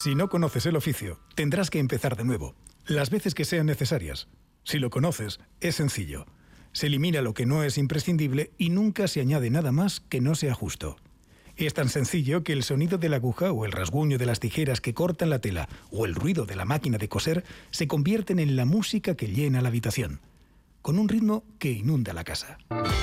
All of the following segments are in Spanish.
Si no conoces el oficio, tendrás que empezar de nuevo, las veces que sean necesarias. Si lo conoces, es sencillo. Se elimina lo que no es imprescindible y nunca se añade nada más que no sea justo. Es tan sencillo que el sonido de la aguja o el rasguño de las tijeras que cortan la tela o el ruido de la máquina de coser se convierten en la música que llena la habitación, con un ritmo que inunda la casa.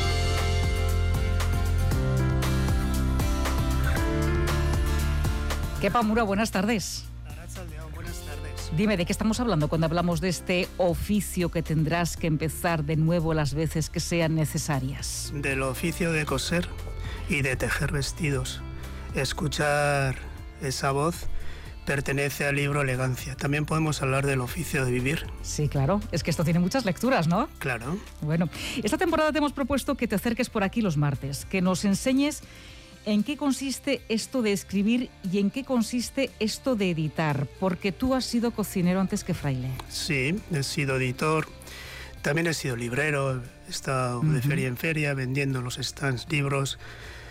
Kepa Mura, buenas tardes. Buenas tardes. Dime, ¿de qué estamos hablando cuando hablamos de este oficio que tendrás que empezar de nuevo las veces que sean necesarias? Del oficio de coser y de tejer vestidos. Escuchar esa voz pertenece al libro Elegancia. También podemos hablar del oficio de vivir. Sí, claro. Es que esto tiene muchas lecturas, ¿no? Claro. Bueno, esta temporada te hemos propuesto que te acerques por aquí los martes, que nos enseñes en qué consiste esto de escribir y en qué consiste esto de editar, porque tú has sido cocinero antes que fraile. Sí, he sido editor, también he sido librero, he estado de feria en feria vendiendo los stands, libros,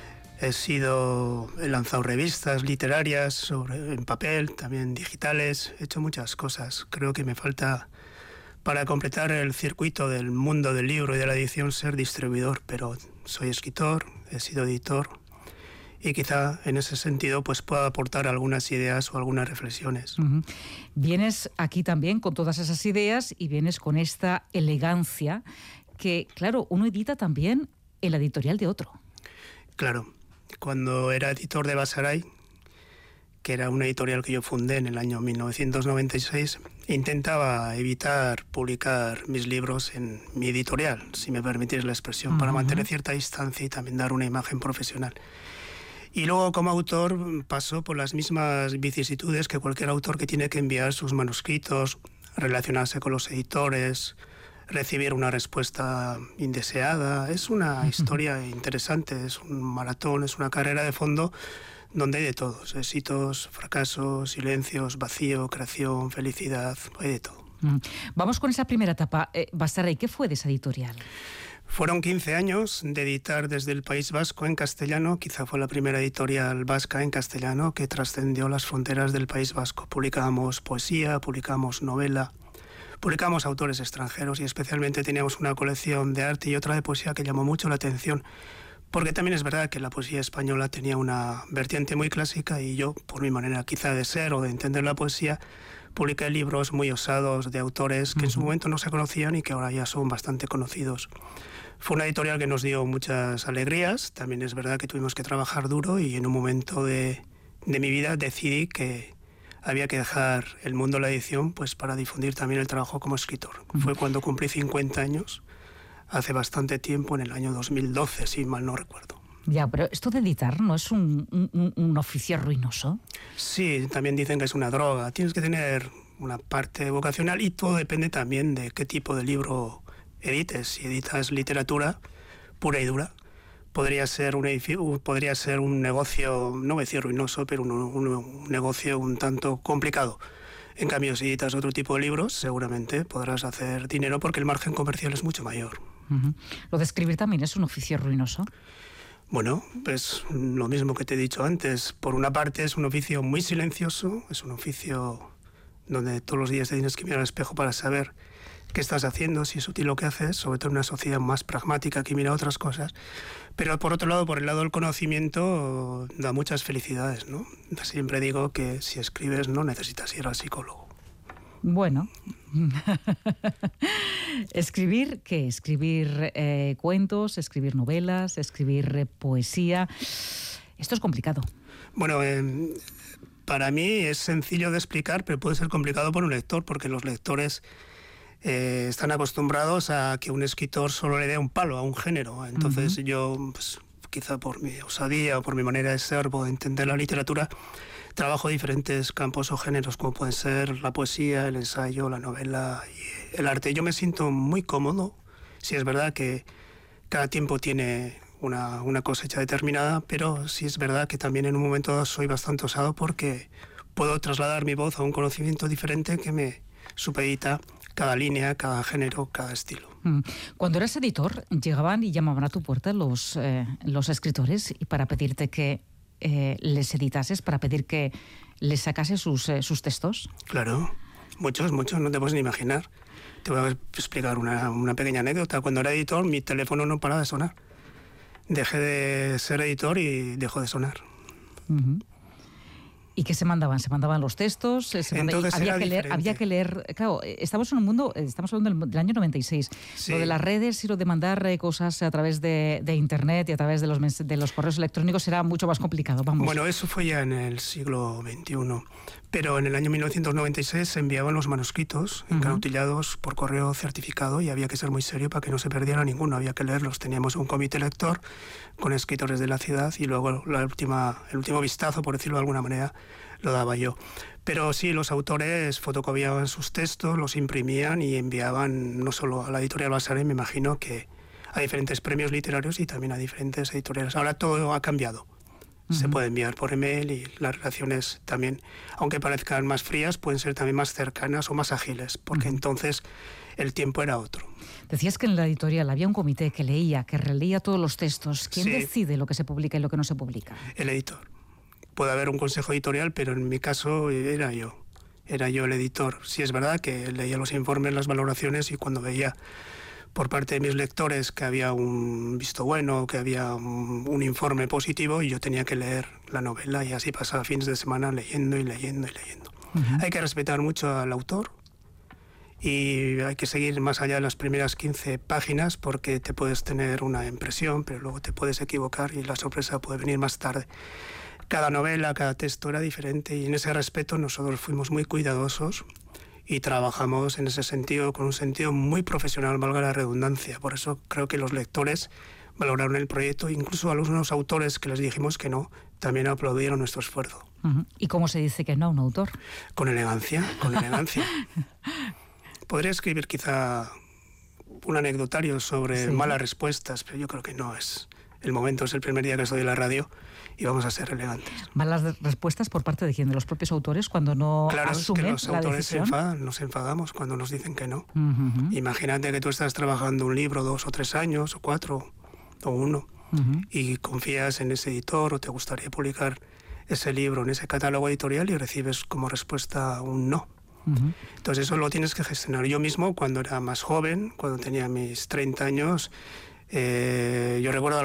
he lanzado revistas literarias en papel, también digitales, he hecho muchas cosas. Creo que me falta, para completar el circuito del mundo del libro y de la edición, ser distribuidor, pero soy escritor, he sido editor, y quizá en ese sentido pues pueda aportar algunas ideas o algunas reflexiones. Vienes aquí también con todas esas ideas y vienes con esta elegancia que, claro, uno edita también en la editorial de otro. Claro, cuando era editor de Basaray, que era una editorial que yo fundé en el año 1996, intentaba evitar publicar mis libros en mi editorial, si me permitís la expresión, para mantener cierta distancia y también dar una imagen profesional. Y luego, como autor, paso por las mismas vicisitudes que cualquier autor que tiene que enviar sus manuscritos, relacionarse con los editores, recibir una respuesta indeseada. Es una historia interesante, es un maratón, es una carrera de fondo donde hay de todos: éxitos, fracasos, silencios, vacío, creación, felicidad, hay de todo. Vamos con esa primera etapa. Basaray, ¿qué fue de esa editorial? Fueron 15 años de editar desde el País Vasco en castellano. Quizá fue la primera editorial vasca en castellano que trascendió las fronteras del País Vasco. Publicábamos poesía, publicábamos novela, publicábamos autores extranjeros y especialmente teníamos una colección de arte y otra de poesía que llamó mucho la atención, porque también es verdad que la poesía española tenía una vertiente muy clásica y yo, por mi manera quizá de ser o de entender la poesía, publiqué libros muy osados de autores que en su momento no se conocían y que ahora ya son bastante conocidos. Fue una editorial que nos dio muchas alegrías. También es verdad que tuvimos que trabajar duro y en un momento de mi vida decidí que había que dejar el mundo de la edición pues para difundir también el trabajo como escritor. Fue cuando cumplí 50 años, hace bastante tiempo, en el año 2012, si mal no recuerdo. Ya, pero esto de editar no es un oficio ruinoso. Sí, también dicen que es una droga. Tienes que tener una parte vocacional y todo depende también de qué tipo de libro edites. Si editas literatura pura y dura, podría ser un negocio, no voy a decir ruinoso, pero un negocio un tanto complicado. En cambio, si editas otro tipo de libros, seguramente podrás hacer dinero porque el margen comercial es mucho mayor. ¿Lo de escribir también es un oficio ruinoso? Bueno, pues lo mismo que te he dicho antes. Por una parte es un oficio muy silencioso, es un oficio donde todos los días te tienes que mirar al espejo para saber qué estás haciendo, si es útil lo que haces, sobre todo en una sociedad más pragmática que mira otras cosas. Pero por otro lado, por el lado del conocimiento, da muchas felicidades, ¿no? Siempre digo que si escribes no necesitas ir al psicólogo. Bueno, ¿escribir qué? Escribir cuentos, escribir novelas, escribir poesía. Esto es complicado. Bueno, para mí es sencillo de explicar, pero puede ser complicado por un lector, porque los lectores están acostumbrados a que un escritor solo le dé un palo a un género. Entonces yo, pues, quizá por mi osadía o por mi manera de ser o de entender la literatura, trabajo diferentes campos o géneros, como pueden ser la poesía, el ensayo, la novela y el arte. Yo me siento muy cómodo. Sí es verdad que cada tiempo tiene una cosecha determinada, pero sí es verdad que también en un momento dado soy bastante osado porque puedo trasladar mi voz a un conocimiento diferente que me supedita cada línea, cada género, cada estilo. Cuando eras editor, llegaban y llamaban a tu puerta los escritores y para pedirte que les editases, para pedir que les sacase sus textos? Claro, muchos, no te puedes ni imaginar. Te voy a explicar una pequeña anécdota. Cuando era editor, mi teléfono no paraba de sonar. Dejé de ser editor y dejó de sonar. Uh-huh. ¿Y qué se mandaban? ¿Se mandaban los textos? Había que leer. Claro, estamos en un mundo, estamos hablando del año 96. Sí. Lo de las redes y lo de mandar cosas a través de Internet y a través de los correos electrónicos era mucho más complicado. Vamos. Bueno, eso fue ya en el siglo XXI. Pero en el año 1996 se enviaban los manuscritos encautillados por correo certificado y había que ser muy serio para que no se perdiera ninguno. Había que leerlos. Teníamos un comité lector con escritores de la ciudad y luego el último vistazo, por decirlo de alguna manera, lo daba yo. Pero sí, los autores fotocopiaban sus textos, los imprimían y enviaban no solo a la editorial Vasarely, me imagino que a diferentes premios literarios y también a diferentes editoriales. Ahora todo ha cambiado. Se puede enviar por email y las relaciones también, aunque parezcan más frías, pueden ser también más cercanas o más ágiles, porque entonces el tiempo era otro. Decías que en la editorial había un comité que leía, que releía todos los textos. ¿Quién decide lo que se publica y lo que no se publica? El editor. Puede haber un consejo editorial, pero en mi caso era yo el editor. Sí es verdad que leía los informes, las valoraciones y cuando veía por parte de mis lectores que había un visto bueno, que había un informe positivo y yo tenía que leer la novela y así pasaba fines de semana leyendo. Hay que respetar mucho al autor y hay que seguir más allá de las primeras 15 páginas porque te puedes tener una impresión, pero luego te puedes equivocar y la sorpresa puede venir más tarde. Cada novela, cada texto era diferente y en ese respeto nosotros fuimos muy cuidadosos y trabajamos en ese sentido, con un sentido muy profesional, valga la redundancia. Por eso creo que los lectores valoraron el proyecto, incluso a algunos autores que les dijimos que no, también aplaudieron nuestro esfuerzo. ¿Y cómo se dice que no a un autor? Con elegancia. Podría escribir quizá un anecdotario sobre malas respuestas, pero yo creo que no es el momento, es el primer día que estoy en la radio y vamos a ser elegantes. ¿Malas respuestas por parte de quién? ¿De los propios autores cuando no asumen la decisión? Claro, es que los autores se enfadan, nos enfadamos cuando nos dicen que no. Imagínate que tú estás trabajando un libro 2 o 3 años, o 4, o 1, y confías en ese editor o te gustaría publicar ese libro en ese catálogo editorial y recibes como respuesta un no. Entonces eso lo tienes que gestionar. Yo mismo, cuando era más joven, cuando tenía mis 30 años, yo recuerdo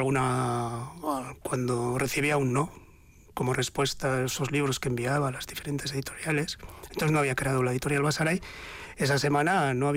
cuando recibía un no como respuesta a esos libros que enviaba a las diferentes editoriales. Entonces no había creado la editorial Vasarely. Esa semana no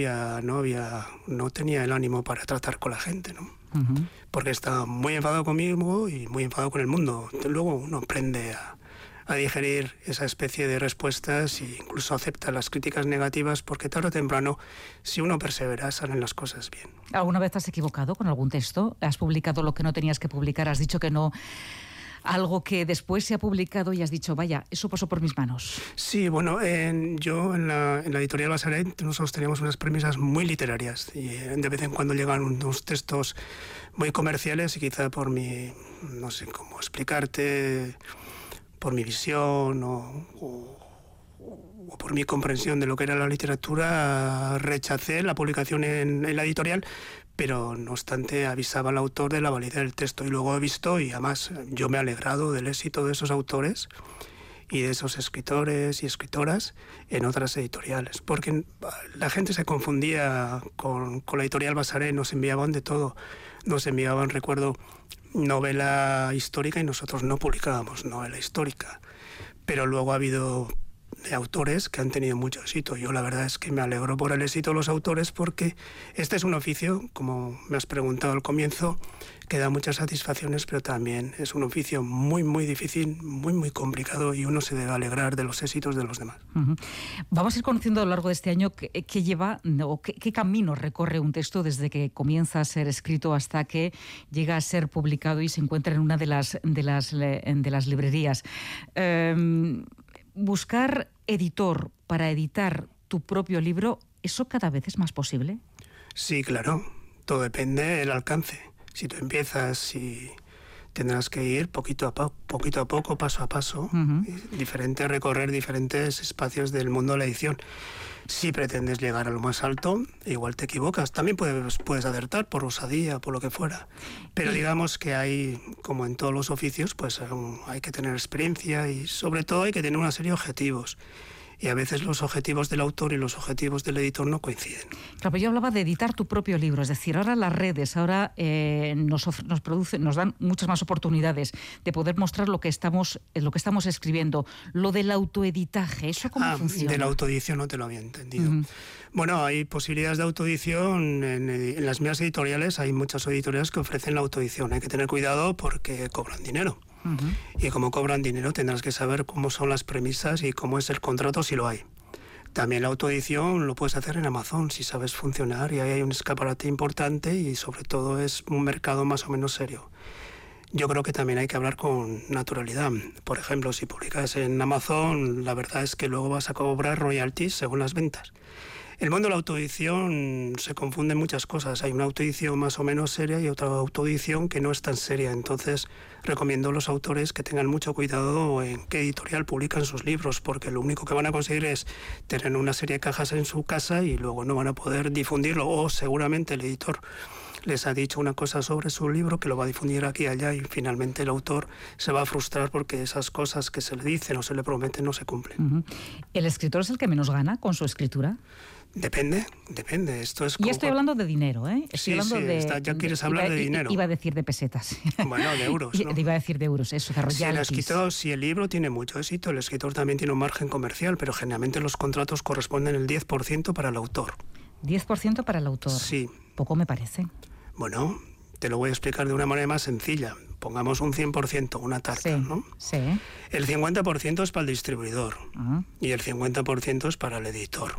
tenía el ánimo para tratar con la gente, ¿no? Porque estaba muy enfadado conmigo y muy enfadado con el mundo. Luego uno aprende a digerir esa especie de respuestas e incluso acepta las críticas negativas porque tarde o temprano, si uno persevera, salen las cosas bien. ¿Alguna vez te has equivocado con algún texto? ¿Has publicado lo que no tenías que publicar? ¿Has dicho que no? Algo que después se ha publicado y has dicho, vaya, eso pasó por mis manos. Sí, bueno, yo en la editorial Vasarely nosotros teníamos unas premisas muy literarias y de vez en cuando llegan unos textos muy comerciales y quizá por mi, no sé cómo explicarte, por mi visión o por mi comprensión de lo que era la literatura, rechacé la publicación en la editorial, pero no obstante avisaba al autor de la validez del texto y luego he visto, y además yo me he alegrado del éxito de esos autores y de esos escritores y escritoras en otras editoriales, porque la gente se confundía con la editorial Vasarely, nos enviaban de todo, nos enviaban, recuerdo, novela histórica y nosotros no publicábamos novela histórica, pero luego ha habido autores que han tenido mucho éxito. Yo la verdad es que me alegro por el éxito de los autores porque este es un oficio, como me has preguntado al comienzo, que da muchas satisfacciones, pero también es un oficio muy, muy difícil, muy, muy complicado y uno se debe alegrar de los éxitos de los demás. Vamos a ir conociendo a lo largo de este año qué lleva o qué camino recorre un texto desde que comienza a ser escrito hasta que llega a ser publicado y se encuentra en una de las librerías. Buscar editor para editar tu propio libro, ¿eso cada vez es más posible? Sí, claro. Todo depende del alcance. Si tú empiezas y tendrás que ir poquito a poco, paso a paso, recorrer diferentes espacios del mundo de la edición. Si pretendes llegar a lo más alto, igual te equivocas. También puedes acertar por osadía, por lo que fuera. Pero digamos que hay, como en todos los oficios, pues hay que tener experiencia y sobre todo hay que tener una serie de objetivos. Y a veces los objetivos del autor y los objetivos del editor no coinciden. Claro, pero yo hablaba de editar tu propio libro, es decir, ahora las redes nos dan muchas más oportunidades de poder mostrar lo que estamos escribiendo. Lo del autoeditaje, ¿eso cómo funciona? De la autoedición no te lo había entendido. Bueno, hay posibilidades de autoedición. En las mías editoriales hay muchas editoriales que ofrecen la autoedición. Hay que tener cuidado porque cobran dinero. Y como cobran dinero tendrás que saber cómo son las premisas y cómo es el contrato si lo hay. También la autoedición lo puedes hacer en Amazon si sabes funcionar y ahí hay un escaparate importante y sobre todo es un mercado más o menos serio. Yo creo que también hay que hablar con naturalidad. Por ejemplo, si publicas en Amazon, la verdad es que luego vas a cobrar royalties según las ventas. El mundo de la autoedición se confunde en muchas cosas. Hay una autoedición más o menos seria y otra autoedición que no es tan seria. Entonces, recomiendo a los autores que tengan mucho cuidado en qué editorial publican sus libros, porque lo único que van a conseguir es tener una serie de cajas en su casa y luego no van a poder difundirlo. O seguramente el editor les ha dicho una cosa sobre su libro que lo va a difundir aquí y allá y finalmente el autor se va a frustrar porque esas cosas que se le dicen o se le prometen no se cumplen. ¿El escritor es el que menos gana con su escritura? Depende. Esto es y estoy hablando de dinero, ¿eh? Ya quieres hablar de dinero. Iba a decir de pesetas. Bueno, de euros, ¿no? Iba a decir de euros, eso, de royalties. Si el libro tiene mucho éxito, el escritor también tiene un margen comercial, pero generalmente los contratos corresponden el 10% para el autor. ¿10% para el autor? Sí. Poco me parece. Bueno, te lo voy a explicar de una manera más sencilla. Pongamos un 100%, una tarta, ¿no? Sí. El 50% es para el distribuidor y el 50% es para el editor.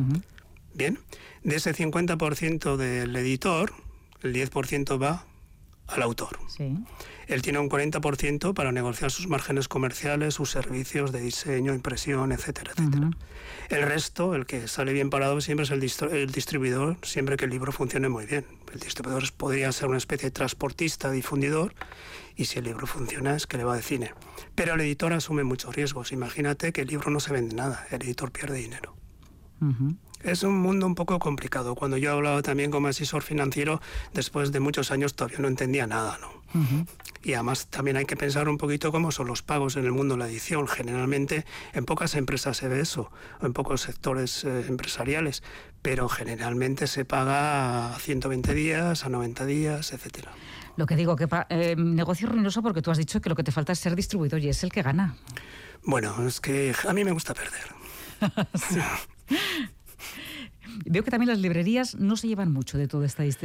Bien, de ese 50% del editor, el 10% va al autor. Sí. Él tiene un 40% para negociar sus márgenes comerciales, sus servicios de diseño, impresión, etcétera, etcétera. El resto, el que sale bien parado siempre es el distribuidor, siempre que el libro funcione muy bien. El distribuidor podría ser una especie de transportista, difundidor, y si el libro funciona es que le va de cine. Pero el editor asume muchos riesgos. Imagínate que el libro no se vende nada, el editor pierde dinero. Es un mundo un poco complicado. Cuando yo hablaba también como asesor financiero, después de muchos años todavía no entendía nada, ¿no? Y además también hay que pensar un poquito cómo son los pagos en el mundo de la edición. Generalmente en pocas empresas se ve eso, o en pocos sectores empresariales, pero generalmente se paga a 120 días, a 90 días, etcétera. Lo que digo, que negocio ruinoso porque tú has dicho que lo que te falta es ser distribuidor y es el que gana. Bueno, es que a mí me gusta perder. Sí. Veo que también las librerías no se llevan mucho de todo este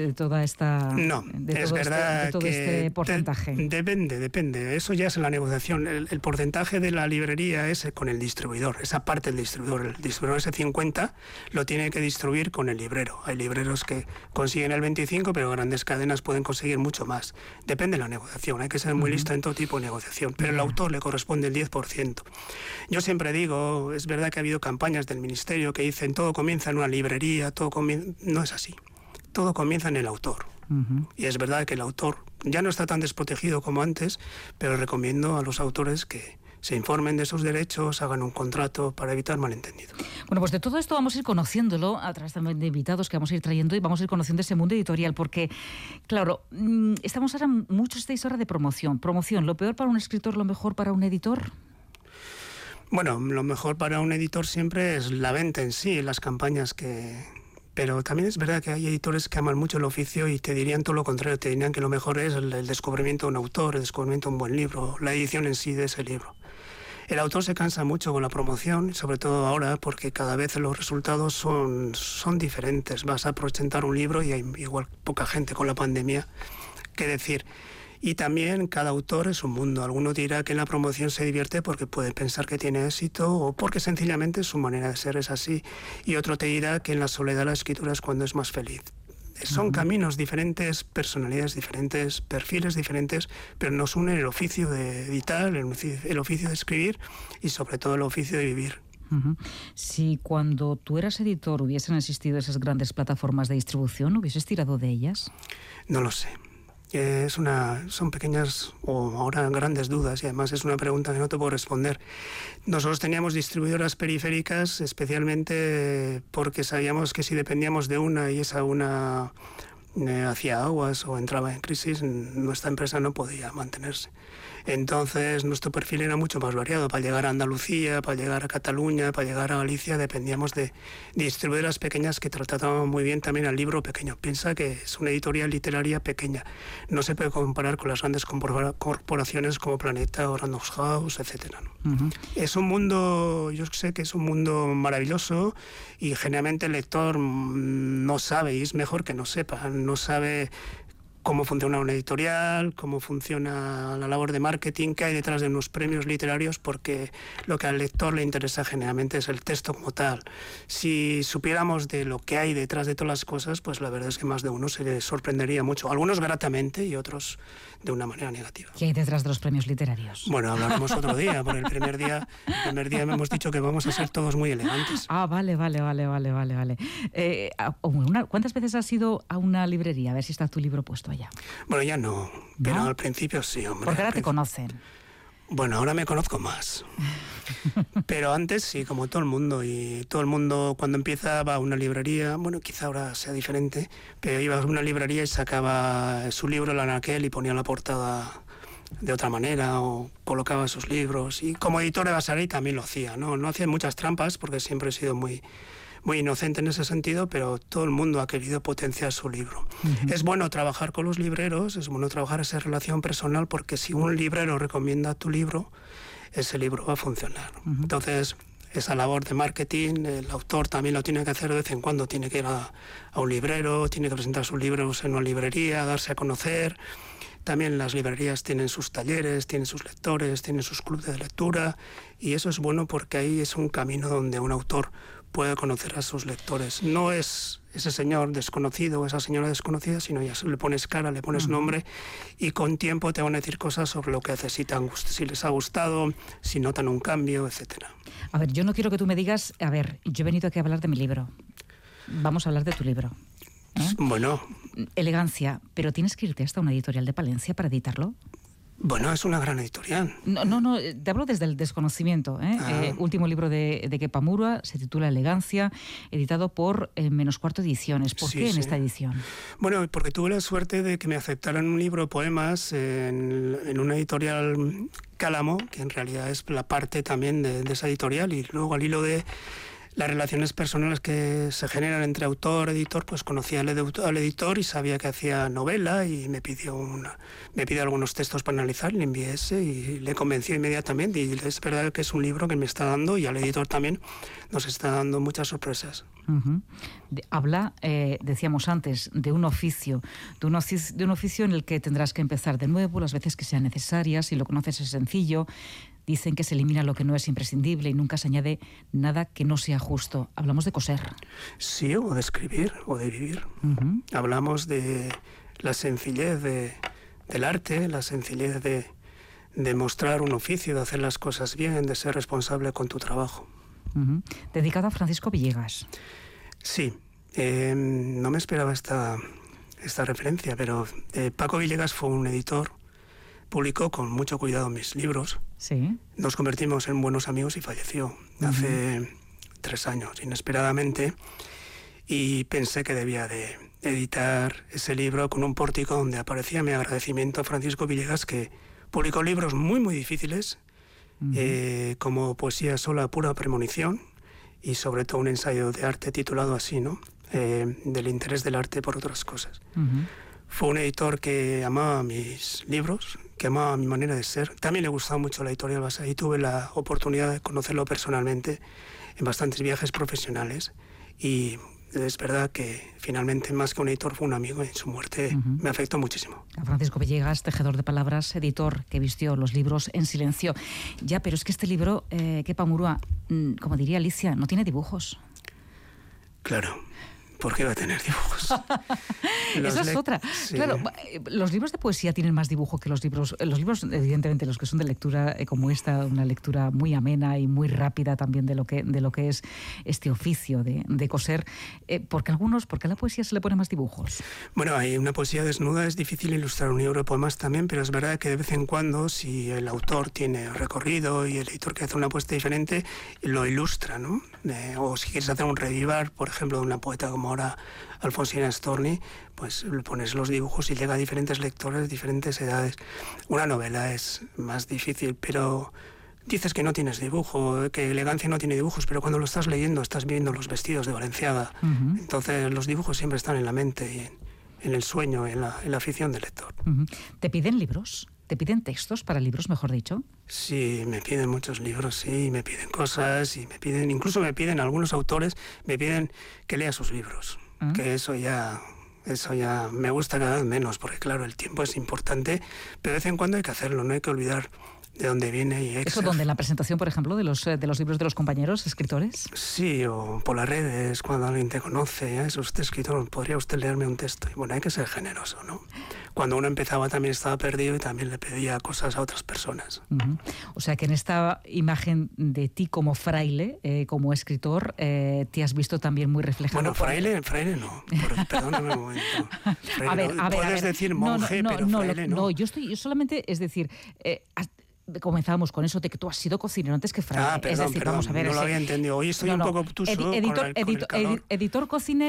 porcentaje. Depende. Eso ya es en la negociación. El porcentaje de la librería es con el distribuidor, esa parte del distribuidor. El distribuidor ese 50 lo tiene que distribuir con el librero. Hay libreros que consiguen el 25, pero grandes cadenas pueden conseguir mucho más. Depende de la negociación. Hay que ser muy listo en todo tipo de negociación. Pero al autor le corresponde el 10%. Yo siempre digo, es verdad que ha habido campañas del ministerio que dicen todo comienza en una librería, no es así. Todo comienza en el autor. Y es verdad que el autor ya no está tan desprotegido como antes, pero recomiendo a los autores que se informen de sus derechos, hagan un contrato para evitar malentendidos. Bueno, pues de todo esto vamos a ir conociéndolo a través también de invitados que vamos a ir trayendo y vamos a ir conociendo ese mundo editorial porque, claro, estamos ahora, muchos estáis ahora de promoción. Promoción, ¿lo peor para un escritor, lo mejor para un editor? Bueno, lo mejor para un editor siempre es la venta en sí, las campañas que... Pero también es verdad que hay editores que aman mucho el oficio y te dirían todo lo contrario, te dirían que lo mejor es el descubrimiento de un autor, el descubrimiento de un buen libro, la edición en sí de ese libro. El autor se cansa mucho con la promoción, sobre todo ahora, porque cada vez los resultados son diferentes. Vas a presentar un libro y hay igual poca gente con la pandemia que decir... Y también cada autor es un mundo. Alguno dirá que en la promoción se divierte porque puede pensar que tiene éxito o porque sencillamente su manera de ser es así. Y otro te dirá que en la soledad la escritura es cuando es más feliz. Son caminos diferentes, personalidades diferentes, perfiles diferentes, pero nos une el oficio de editar, el oficio de escribir y sobre todo el oficio de vivir. Si cuando tú eras editor hubiesen existido esas grandes plataformas de distribución, ¿hubieses tirado de ellas? No lo sé. Son pequeñas o ahora grandes dudas, y además es una pregunta que no te puedo responder. Nosotros teníamos distribuidoras periféricas especialmente porque sabíamos que si dependíamos de una y esa una hacía aguas o entraba en crisis, nuestra empresa no podía mantenerse. Entonces nuestro perfil era mucho más variado. Para llegar a Andalucía, para llegar a Cataluña, para llegar a Galicia, dependíamos de distribuidoras pequeñas que trataban muy bien también al libro pequeño. Piensa que es una editorial literaria pequeña. No se puede comparar con las grandes corporaciones como Planeta o Random House, etc. Es un mundo, yo sé que es un mundo maravilloso, y generalmente el lector no sabe, y es mejor que no sepa, no sabe cómo funciona una editorial, cómo funciona la labor de marketing, qué hay detrás de unos premios literarios, porque lo que al lector le interesa generalmente es el texto como tal. Si supiéramos de lo que hay detrás de todas las cosas, pues la verdad es que más de uno se le sorprendería mucho, algunos gratamente y otros de una manera negativa. ¿Qué hay detrás de los premios literarios? Bueno, hablaremos otro día, porque el primer día hemos dicho que vamos a ser todos muy elegantes. Ah, vale. ¿Cuántas veces has ido a una librería a ver si está tu libro puesto allá? Bueno, ya no, pero ¿No? al principio sí, hombre. Porque ahora te conocen. Bueno, ahora me conozco más. Pero antes sí, como todo el mundo. Y todo el mundo cuando empieza va a una librería, bueno, quizá ahora sea diferente, pero iba a una librería y sacaba su libro, el anaquel, y ponía la portada de otra manera, o colocaba sus libros. Y como editor de Vasari también lo hacía, ¿no? No hacía muchas trampas porque siempre he sido muy inocente en ese sentido, pero todo el mundo ha querido potenciar su libro. Es bueno trabajar con los libreros, es bueno trabajar esa relación personal, porque si un librero recomienda tu libro, ese libro va a funcionar. Entonces, esa labor de marketing, el autor también lo tiene que hacer de vez en cuando, tiene que ir a un librero, tiene que presentar sus libros en una librería, darse a conocer. También las librerías tienen sus talleres, tienen sus lectores, tienen sus clubes de lectura, y eso es bueno porque ahí es un camino donde un autor puede conocer a sus lectores. No es ese señor desconocido o esa señora desconocida, sino ya le pones cara, le pones nombre, y con tiempo te van a decir cosas sobre lo que necesitan, si les ha gustado, si notan un cambio, etc. A ver, yo no quiero que tú me digas, a ver, yo he venido aquí a hablar de mi libro. Vamos a hablar de tu libro. Bueno. Elegancia, pero tienes que irte hasta una editorial de Palencia para editarlo. Bueno, es una gran editorial. No, te hablo desde el desconocimiento. Último libro de Kepa Murua, se titula Elegancia, editado por Menos Cuarto Ediciones. ¿Por qué en esta edición? Bueno, porque tuve la suerte de que me aceptaran un libro de poemas en una editorial Cálamo, que en realidad es la parte también de esa editorial, y luego al hilo de las relaciones personales que se generan entre autor y editor, pues conocí al editor y sabía que hacía novela, y me pidió algunos textos para analizar, le envié ese y le convenció inmediatamente, y es verdad que es un libro que me está dando, y al editor también nos está dando muchas sorpresas. Habla, decíamos antes, de un oficio en el que tendrás que empezar de nuevo las veces que sean necesarias. Si lo conoces es sencillo. Dicen que se elimina lo que no es imprescindible y nunca se añade nada que no sea justo. Hablamos de coser. Sí, o de escribir, o de vivir. Hablamos de la sencillez del arte, la sencillez de mostrar un oficio, de hacer las cosas bien, de ser responsable con tu trabajo. Dedicado a Francisco Villegas. Sí, no me esperaba esta referencia, pero Paco Villegas fue un editor, publicó con mucho cuidado mis libros. Sí. Nos convertimos en buenos amigos y falleció hace 3 años, inesperadamente, y pensé que debía de editar ese libro con un pórtico donde aparecía mi agradecimiento a Francisco Villegas, que publicó libros muy, muy difíciles, como Poesía sola, pura premonición, y sobre todo un ensayo de arte titulado así, ¿no? Del interés del arte por otras cosas. Fue un editor que amaba mis libros, que amaba mi manera de ser. También le gustaba mucho la editorial Vasari, y tuve la oportunidad de conocerlo personalmente en bastantes viajes profesionales, y es verdad que finalmente, más que un editor, fue un amigo, y su muerte me afectó muchísimo. A Francisco Villegas, tejedor de palabras, editor que vistió los libros en silencio. Ya, pero es que este libro, Kepa Murua, como diría Alicia, no tiene dibujos. Claro, ¿Por qué va a tener dibujos? Esa es otra. Sí. Claro, los libros de poesía tienen más dibujo que los libros, evidentemente, los que son de lectura como esta, una lectura muy amena y muy rápida también de lo que es este oficio de coser. ¿Por qué a la poesía se le pone más dibujos? Bueno, hay una poesía desnuda, es difícil ilustrar un libro de poemas también, pero es verdad que de vez en cuando, si el autor tiene recorrido y el editor que hace una apuesta diferente, lo ilustra, ¿no? O si quieres hacer un revivar, por ejemplo, de una poeta como ahora Alfonsina Storni, pues le pones los dibujos y llega a diferentes lectores, diferentes edades. Una novela es más difícil, pero dices que no tienes dibujo, que Elegancia no tiene dibujos, pero cuando lo estás leyendo estás viendo los vestidos de Balenciaga. Uh-huh. Entonces los dibujos siempre están en la mente y en el sueño, en la afición del lector. Uh-huh. ¿Te piden libros? ¿Te piden textos para libros, mejor dicho? Sí, me piden muchos libros, sí, me piden cosas, y incluso me piden algunos autores, me piden que lea sus libros, que eso ya me gusta cada vez menos, porque claro, el tiempo es importante, pero de vez en cuando hay que hacerlo, no hay que olvidar de dónde viene. Y ¿eso donde? ¿En la presentación, por ejemplo, de los libros de los compañeros escritores? Sí, o por las redes, cuando alguien te conoce, ¿es usted escritor? ¿Podría usted leerme un texto? Y bueno, hay que ser generoso, ¿no? Cuando uno empezaba también estaba perdido y también le pedía cosas a otras personas. Uh-huh. O sea que en esta imagen de ti como fraile, como escritor, te has visto también muy reflejado. Bueno, fraile no. Perdóname un momento. Fraile, puedes decir monje, pero fraile no. No, yo solamente, es decir... comenzábamos con eso de que tú has sido cocinero antes que fraile. Perdón, es decir, vamos a ver, no lo había entendido. Hoy estoy un poco obtuso editor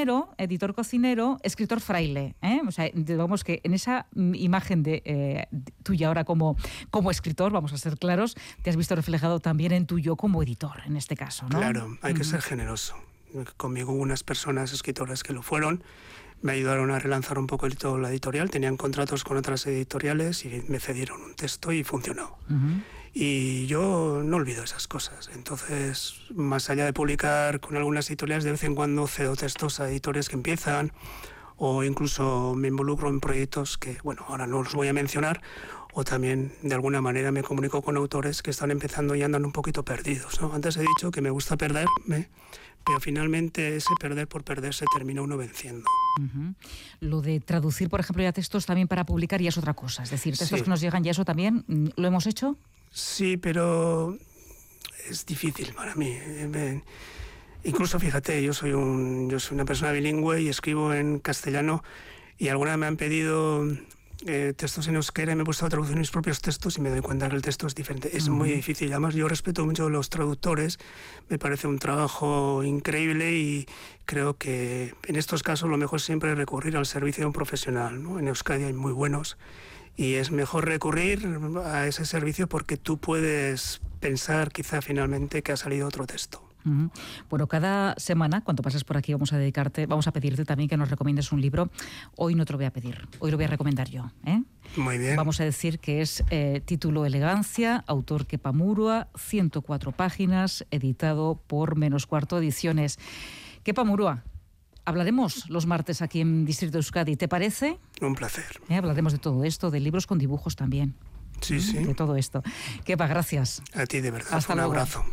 cocinero, escritor fraile. O sea, digamos que en esa imagen de tuya ahora como escritor, vamos a ser claros, te has visto reflejado también en tu yo como editor, en este caso, ¿no? Claro, hay que ser generoso. Conmigo hubo unas personas escritoras que lo fueron, me ayudaron a relanzar un poco la editorial, tenían contratos con otras editoriales y me cedieron un texto y funcionó. Uh-huh. Y yo no olvido esas cosas. Entonces, más allá de publicar con algunas editoriales, de vez en cuando cedo textos a editores que empiezan, o incluso me involucro en proyectos que, bueno, ahora no los voy a mencionar, o también de alguna manera me comunico con autores que están empezando y andan un poquito perdidos, ¿no? Antes he dicho que me gusta perderme, pero finalmente ese perder por perderse termina uno venciendo. Uh-huh. Lo de traducir, por ejemplo, ya textos también para publicar ya es otra cosa. Es decir, textos que nos llegan ya, eso también, ¿lo hemos hecho? Sí, pero es difícil para mí. Incluso, fíjate, yo soy una persona bilingüe y escribo en castellano y alguna vez me han pedido textos en euskera y me he puesto a traducir mis propios textos y me doy cuenta que el texto es diferente. Es muy difícil. Además, yo respeto mucho a los traductores. Me parece un trabajo increíble y creo que en estos casos lo mejor siempre es recurrir al servicio de un profesional, ¿no? En Euskadi hay muy buenos y es mejor recurrir a ese servicio porque tú puedes pensar quizá finalmente que ha salido otro texto. Uh-huh. Bueno, cada semana, cuando pases por aquí, vamos a pedirte también que nos recomiendes un libro. Hoy no te lo voy a pedir, hoy lo voy a recomendar yo, ¿eh? Muy bien. Vamos a decir que es título Elegancia, autor Kepa Murua, 104 páginas, editado por Menos Cuarto Ediciones. Kepa Murua, hablaremos los martes aquí en Distrito Euskadi, ¿te parece? Un placer. Hablaremos de todo esto, de libros con dibujos también. Sí, sí. De todo esto. Kepa, gracias. A ti, de verdad. Hasta luego. Un abrazo.